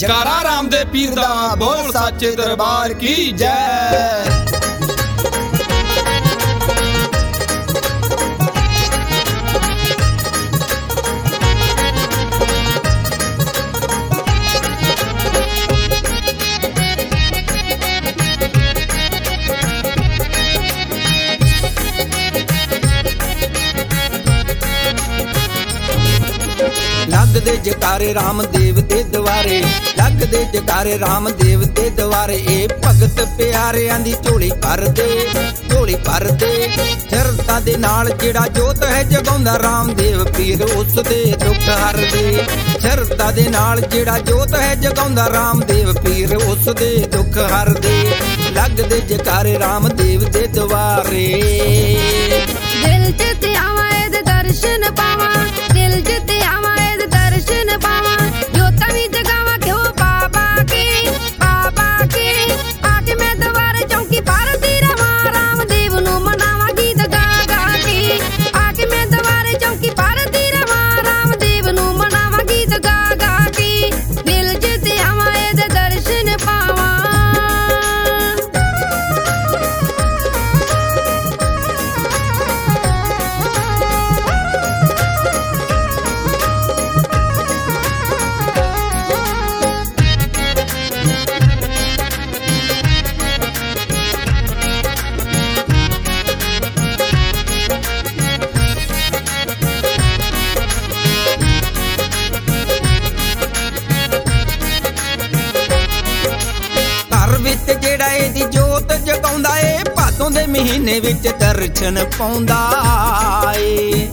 जयकारा रामदेव पीर दा, बोल सच्चे दरबार की जय। लगदे जयकारे रामदेव दे दवारे, लगदे जयकारे रामदेव दे दवारे। ए भगत प्यारियां दी झोली भर दे, झोली भर दे। शरधा दे नाल जेड़ा जोत है जगाउंदा रामदेव पीर, उस दे दुख हर दे। शरधा दे नाल जेड़ा जोत है जगाउंदा रामदेव पीर, उस दे दुख हर दे। लगदे जयकारे रामदेव दे दवारे। दिल च ते आवां इहदे दर्शन पावां, दिल च ते आवां इहदे दर्शन पावां। जोतां वी जगावां क्यों बाबा के, बाबा के। आके मैं दवारे चौंकी भरदी रवां, रामदेव नूं मनावां गीत गा गा के। आके मैं दवारे चौंकी भरदी रवां, रामदेव नूं मनावां गीत गा गा के। दिल च ते आवां इहदे दर्शन पावां। जेड़ा एदी जोत जगाउंदा ए, भादों दे महीने विच दर्शन पाउंदा ए।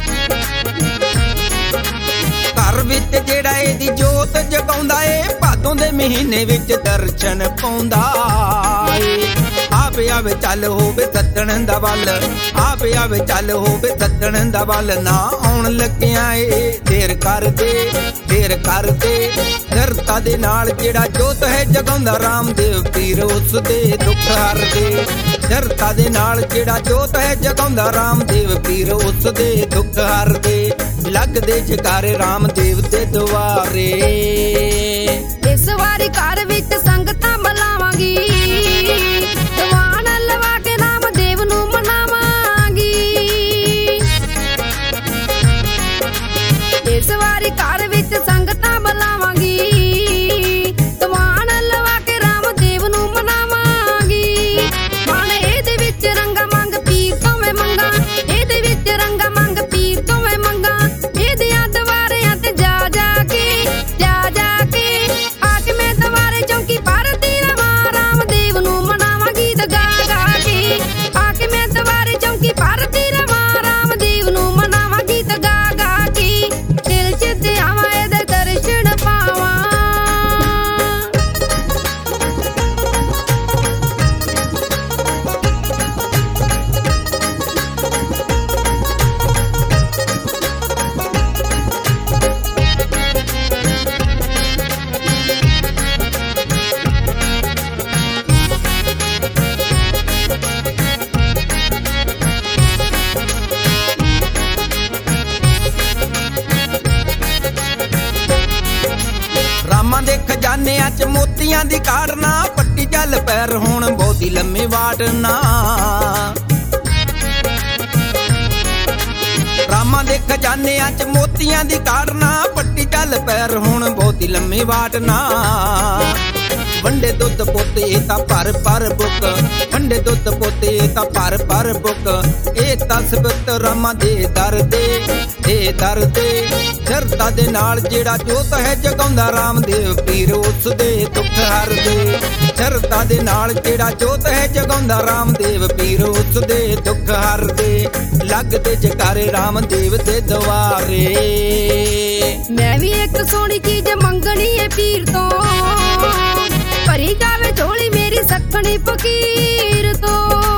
घर विच जेड़ा एदी जोत जगाउंदा ए, भादों दे महीने विच दर्शन पाउंदा ए। आवे आवे चल होवे सद्दण दा वल, आवे आवे चल होवे सद्दण दा वल। ना आउण लग्गियां ए देर कर दे, देर कर दे। शरधा दे नाल जेड़ा जोत है जगाउंदा रामदेव पीर, उस दे दुख हर दे। शरधा दे नाल जेड़ा जोत है जगाउंदा रामदेव पीर, उस दे दुख हर दे। लगदे जयकारे रामदेव दे दवारे। इस वारी घर विच संगतां बुलावांगी, दवान लवा के रामदेव नूं मनावांगी। इस वारी घर विच संगतां बुलावांगी, दवान लवा के रामदेव नूं मनावांगी। मन इहदे विच रंगा मंग पीर तों मैं मंगां, इहदे विच रंगा मंग पीर तों मैं मंगां। इहदियां दवारियां ते जा जा के, जा जा के। आके मैं दवारे चौंकी भरदी रवां, रामदेव नूं मनावां गीत गा गा के। आके मैं दवारे चौंकी भरदी रवां, रामदेव नूं मनावां गीत गा गा के। दिल च ते आवां इहदे दर्शन पावां। रामां दे खजानियां च मोतियां दी काढ़ना, पट्टी जल पैर होण बहुती लम्मी वाटना। रामां दे खजानियां च मोतियां दी काढ़ना, पट्टी जल पैर होण बहुती लम्मी वाटना। वंडे दुध पोते तां पर पर बुक, वंडे दुध पोते तां पर पर बुक। ए तस्बत रामां दे दर दे, दे दर दे। शरधा दे नाल जेड़ा जोत है जगाउंदा रामदेव पीर, उस दे दुख हर दे। शरधा दे नाल जेड़ा जोत है जगाउंदा रामदेव पीर, उस दे दुख हर दे। लगदे जयकारे रामदेव दे दवारे। मैं भी एक सोहनी चीज मंगनी है पीर तो, भरी जावे झोली मेरी सखणी फकीर तो।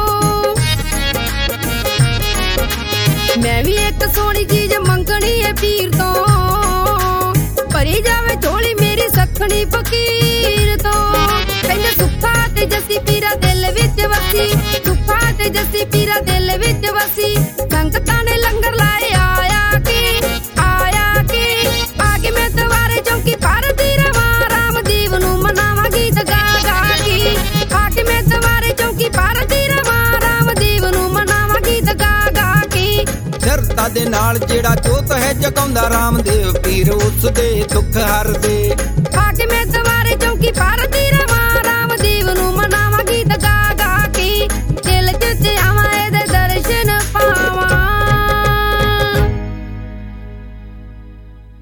मैं भी एक सोहनी चीज मंगनी है पीर तो, भरी जावे झोली मेरी सखणी फकीर तो। कहंदे सुखा ते जस्सी पीरा दिल विच वसी, सुखा ते जस्सी पीरा दिल विच वसी। संगतां ने लंगर लाए आया के, आया के। आके मैं दवारे चौंकी भरदी रवां, राम ਨਾਲ ਜਿਹੜਾ ਜੋਤ ਹੈ ਜਗਾਉਂਦਾ ਰਾਮਦੇਵ ਪੀਰ ਉਸ ਦੇ ਦੁੱਖ ਹਰਦੇ। ਹਾਕਮੇ ਦਵਾਰੇ ਚੌਂਕੀ ਭਰਦੀ